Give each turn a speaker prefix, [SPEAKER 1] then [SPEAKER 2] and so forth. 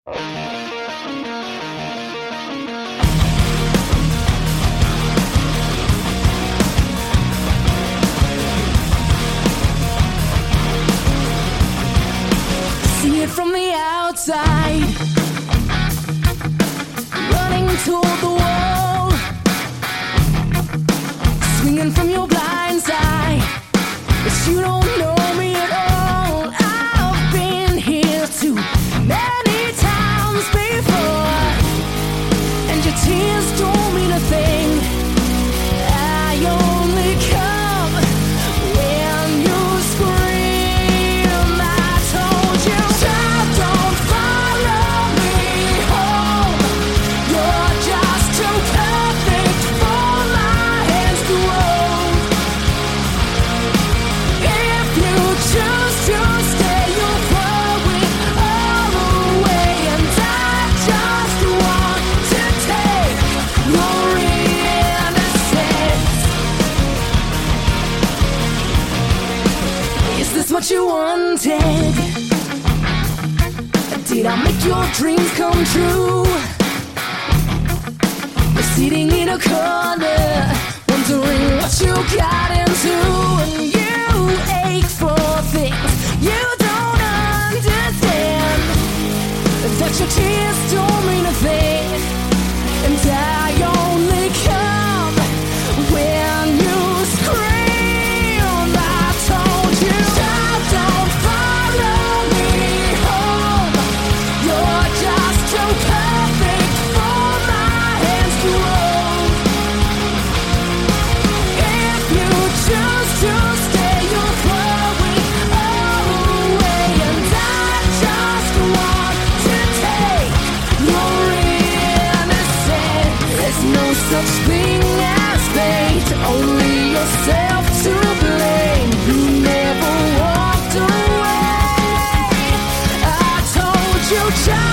[SPEAKER 1] See it from the outside, running toward the wall, swinging from your blind side, but you don't know me at all. I've been here too many times before, and your tears don't mean a thing. I only come when you scream. I told you, child, don't follow me home. You're just too perfect for my hands to hold. If you choose to stay, you'll throw it all away, and I just want to take your innocence. Is this what you wanted? Did I make your dreams come true? You're sitting in a corner, wondering what you got into, and you ache for things you don't understand. That your tears don't mean a thing, and I only come when you scream. I told you, child, don't follow me home. You're just too perfect for my hands to hold. If you choose to stay, you'll throw it all away, and I just want to take your innocence. There's no such thing as fate, only yourself to blame. You never walked away. I told you, child.